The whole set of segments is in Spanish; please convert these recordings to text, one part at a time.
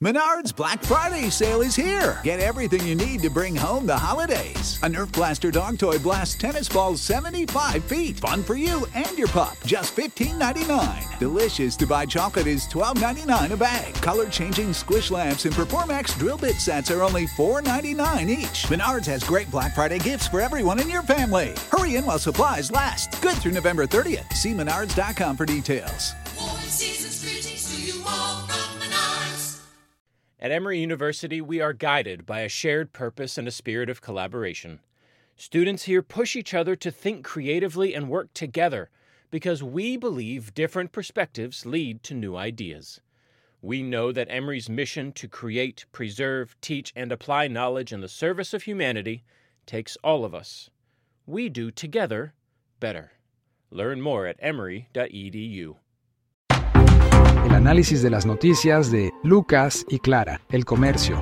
Menards Black Friday sale is here. Get everything you need to bring home the holidays. A Nerf Blaster dog toy blasts tennis balls 75 feet. Fun for you and your pup. Just $15.99. Delicious to buy chocolate is $12.99 a bag. Color-changing squish lamps and Performax drill bit sets are only $4.99 each. Menards has great Black Friday gifts for everyone in your family. Hurry in while supplies last. Good through November 30th. See menards.com for details. At Emory University, we are guided by a shared purpose and a spirit of collaboration. Students here push each other to think creatively and work together because we believe different perspectives lead to new ideas. We know that Emory's mission to create, preserve, teach, and apply knowledge in the service of humanity takes all of us. We do together better. Learn more at emory.edu. El análisis de las noticias de Lucas y Clara, El Comercio.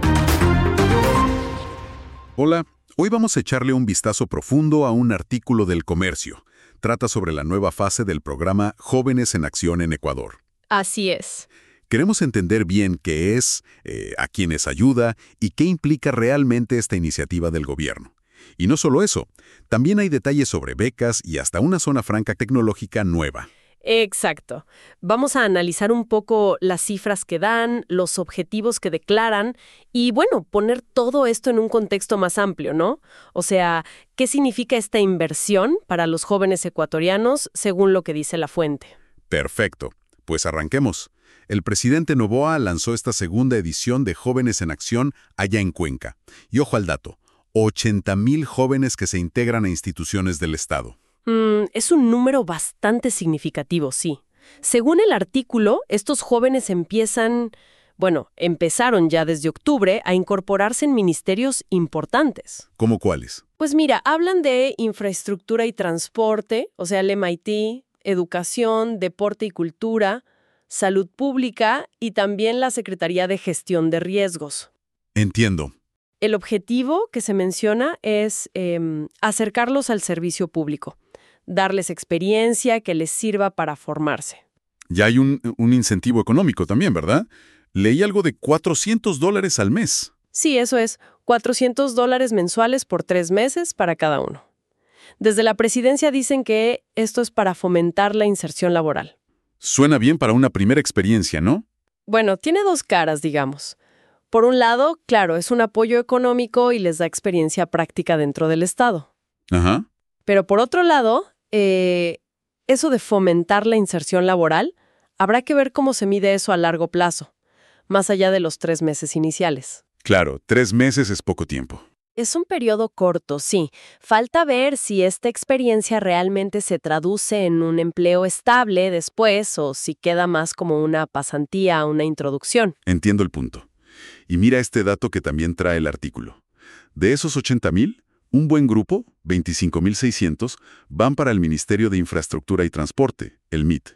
Hola, hoy vamos a echarle un vistazo profundo a un artículo del Comercio. Trata sobre la nueva fase del programa Jóvenes en Acción en Ecuador. Así es. Queremos entender bien qué es, a quiénes ayuda y qué implica realmente esta iniciativa del gobierno. Y no solo eso, también hay detalles sobre becas y hasta una zona franca tecnológica nueva. Exacto. Vamos a analizar un poco las cifras que dan, los objetivos que declaran y, bueno, poner todo esto en un contexto más amplio, ¿no? O sea, ¿qué significa esta inversión para los jóvenes ecuatorianos según lo que dice la fuente? Perfecto. Pues arranquemos. El presidente Noboa lanzó esta segunda edición de Jóvenes en Acción allá en Cuenca. Y ojo al dato, 80,000 jóvenes que se integran a instituciones del Estado. Es un número bastante significativo, sí. Según el artículo, estos jóvenes empezaron ya desde octubre a incorporarse en ministerios importantes. ¿Cómo cuáles? Pues mira, hablan de infraestructura y transporte, o sea, el MIT, educación, deporte y cultura, salud pública y también la Secretaría de Gestión de Riesgos. Entiendo. El objetivo que se menciona es acercarlos al servicio público, darles experiencia que les sirva para formarse. Ya hay un incentivo económico también, ¿verdad? Leí algo de $400 al mes. Sí, eso es, $400 mensuales por 3 meses para cada uno. Desde la presidencia dicen que esto es para fomentar la inserción laboral. Suena bien para una primera experiencia, ¿no? Bueno, tiene 2 caras, digamos. Por un lado, claro, es un apoyo económico y les da experiencia práctica dentro del Estado. Ajá. Pero por otro lado, eso de fomentar la inserción laboral, habrá que ver cómo se mide eso a largo plazo, más allá de los 3 meses iniciales. Claro, 3 meses es poco tiempo. Es un periodo corto, sí. Falta ver si esta experiencia realmente se traduce en un empleo estable después o si queda más como una pasantía, una introducción. Entiendo el punto. Y mira este dato que también trae el artículo. De esos 80,000, un buen grupo, 25,600, van para el Ministerio de Infraestructura y Transporte, el MIT.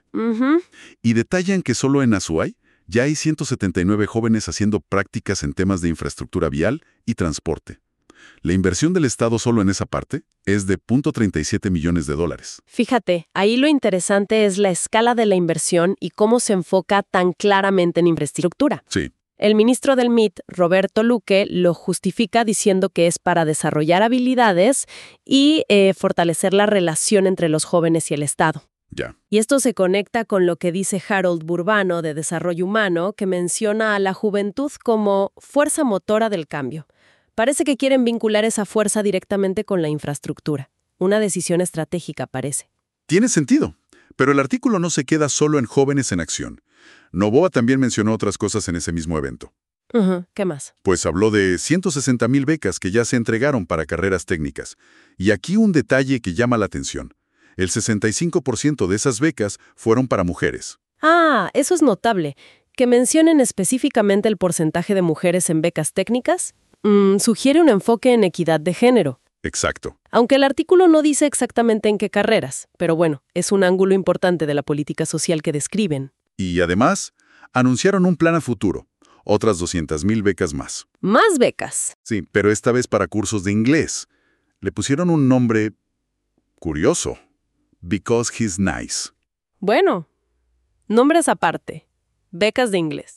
Y detallan que solo en Azuay ya hay 179 jóvenes haciendo prácticas en temas de infraestructura vial y transporte. La inversión del Estado solo en esa parte es de $0.37 millones. Fíjate, ahí lo interesante es la escala de la inversión y cómo se enfoca tan claramente en infraestructura. Sí. El ministro del MIT, Roberto Luque, lo justifica diciendo que es para desarrollar habilidades y fortalecer la relación entre los jóvenes y el Estado. Ya. Y esto se conecta con lo que dice Harold Burbano de Desarrollo Humano, que menciona a la juventud como fuerza motora del cambio. Parece que quieren vincular esa fuerza directamente con la infraestructura. Una decisión estratégica, parece. Tiene sentido, pero el artículo no se queda solo en Jóvenes en Acción. Noboa también mencionó otras cosas en ese mismo evento. ¿Qué más? Pues habló de 160,000 becas que ya se entregaron para carreras técnicas. Y aquí un detalle que llama la atención. El 65% de esas becas fueron para mujeres. Ah, eso es notable. Que mencionen específicamente el porcentaje de mujeres en becas técnicas sugiere un enfoque en equidad de género. Exacto. Aunque el artículo no dice exactamente en qué carreras, pero bueno, es un ángulo importante de la política social que describen. Y además, anunciaron un plan a futuro, otras 200,000 becas más. ¡Más becas! Sí, pero esta vez para cursos de inglés. Le pusieron un nombre curioso, Because He's Nice. Bueno, nombres aparte, becas de inglés.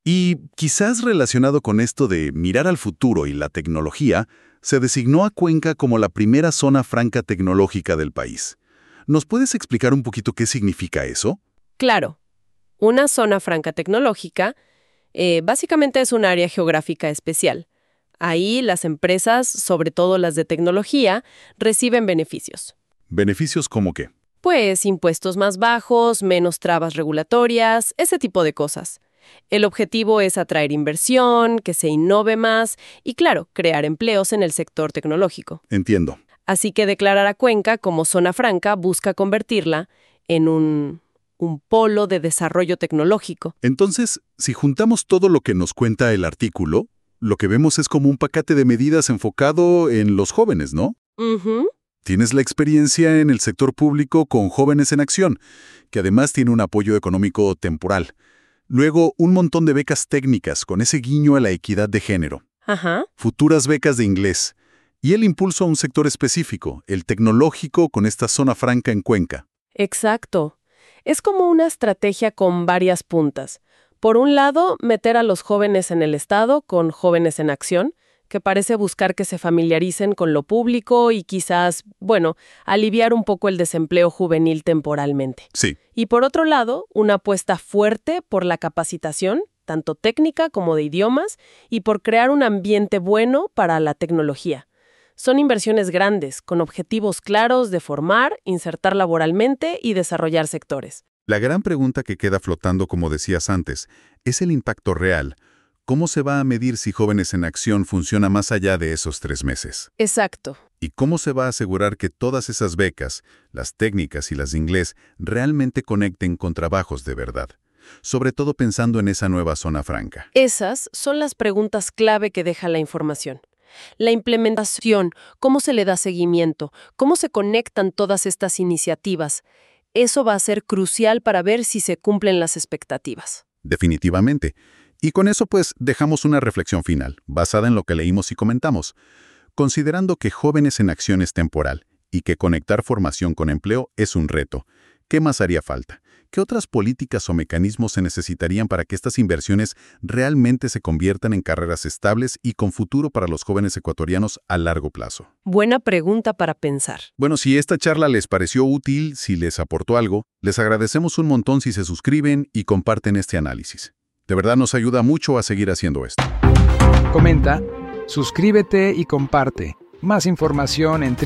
Y quizás relacionado con esto de mirar al futuro y la tecnología, se designó a Cuenca como la primera zona franca tecnológica del país. ¿Nos puedes explicar un poquito qué significa eso? Claro, una zona franca tecnológica básicamente es un área geográfica especial. Ahí las empresas, sobre todo las de tecnología, reciben beneficios. ¿Beneficios como qué? Pues impuestos más bajos, menos trabas regulatorias, ese tipo de cosas. El objetivo es atraer inversión, que se innove más y, claro, crear empleos en el sector tecnológico. Entiendo. Así que declarar a Cuenca como zona franca busca convertirla en un polo de desarrollo tecnológico. Entonces, si juntamos todo lo que nos cuenta el artículo, lo que vemos es como un paquete de medidas enfocado en los jóvenes, ¿no? Ujú. Tienes la experiencia en el sector público con Jóvenes en Acción, que además tiene un apoyo económico temporal. Luego, un montón de becas técnicas con ese guiño a la equidad de género. Ajá. Futuras becas de inglés. Y el impulso a un sector específico, el tecnológico, con esta zona franca en Cuenca. Exacto. Es como una estrategia con varias puntas. Por un lado, meter a los jóvenes en el Estado con Jóvenes en Acción, que parece buscar que se familiaricen con lo público y quizás, aliviar un poco el desempleo juvenil temporalmente. Sí. Y por otro lado, una apuesta fuerte por la capacitación, tanto técnica como de idiomas, y por crear un ambiente bueno para la tecnología. Son inversiones grandes, con objetivos claros de formar, insertar laboralmente y desarrollar sectores. La gran pregunta que queda flotando, como decías antes, es el impacto real. ¿Cómo se va a medir si Jóvenes en Acción funciona más allá de esos 3 meses? Exacto. ¿Y cómo se va a asegurar que todas esas becas, las técnicas y las de inglés, realmente conecten con trabajos de verdad? Sobre todo pensando en esa nueva zona franca. Esas son las preguntas clave que deja la información. La implementación, cómo se le da seguimiento, cómo se conectan todas estas iniciativas. Eso va a ser crucial para ver si se cumplen las expectativas. Definitivamente. Y con eso pues dejamos una reflexión final, basada en lo que leímos y comentamos. Considerando que Jóvenes en Acción es temporal y que conectar formación con empleo es un reto, ¿qué más haría falta? ¿Qué otras políticas o mecanismos se necesitarían para que estas inversiones realmente se conviertan en carreras estables y con futuro para los jóvenes ecuatorianos a largo plazo? Buena pregunta para pensar. Bueno, si esta charla les pareció útil, si les aportó algo, les agradecemos un montón si se suscriben y comparten este análisis. De verdad nos ayuda mucho a seguir haciendo esto. Comenta, suscríbete y comparte. Más información en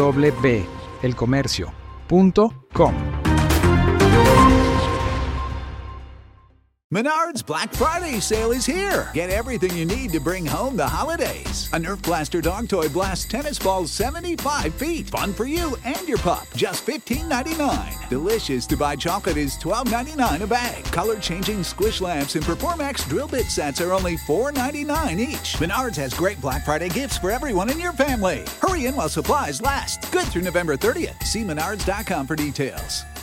www.elcomercio.com. Menards Black Friday sale is here. Get everything you need to bring home the holidays. A Nerf Blaster dog toy blasts tennis balls 75 feet. Fun for you and your pup. Just $15.99. Delicious to buy chocolate is $12.99 a bag. Color-changing squish lamps and Performax drill bit sets are only $4.99 each. Menards has great Black Friday gifts for everyone in your family. Hurry in while supplies last. Good through November 30th. See menards.com for details.